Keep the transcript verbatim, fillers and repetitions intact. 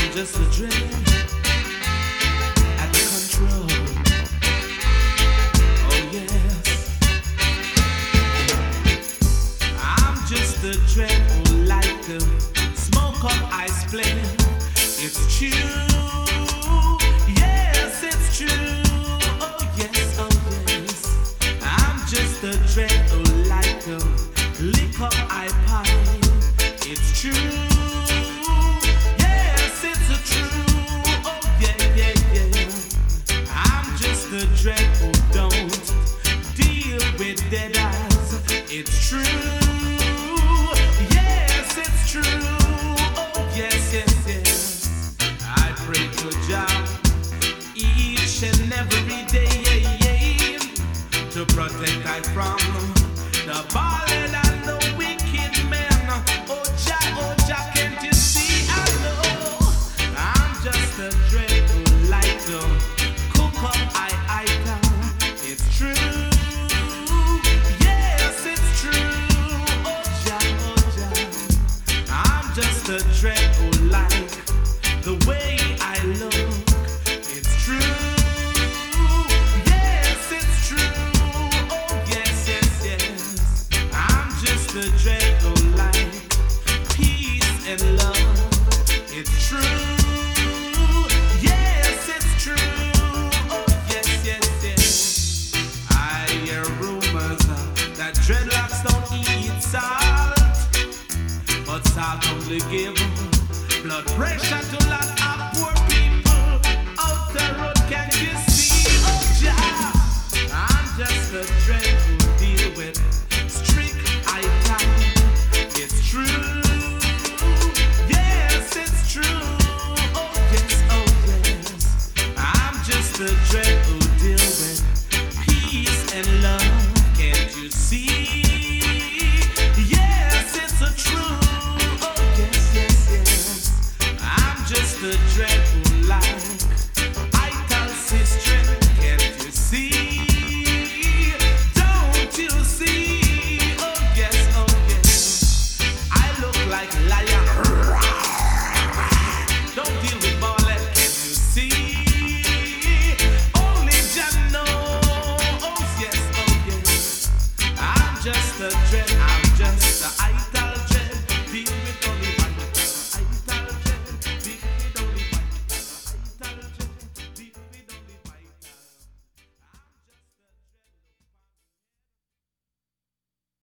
just a dream at the control. Oh yes, I'm just a dreadful like a smoke up ice flame. It's true, yes, it's true. Oh yes, oh yes, I'm just a dreadful like a lick up iPod. It's true. The dreadful don't deal with dead eyes. It's true. Yes, it's true. Oh, yes, yes, yes. I pray to Jah each and every day to protect I from the ballad and the wicked men. Oh, Jah, oh, Jah, can't you see? I know I'm just a dreadful light. Cook up, I it's true, yes, it's true. Oh, Jah, oh, Jah, I'm just a dreadful like the way I look. It's true, yes, it's true. Oh, yes, yes, yes. I'm just a dreadful like peace and love. It's true, yes, it's true. Dreadlocks don't eat salt, but salt only give blood pressure to lot of poor people out the road. Can you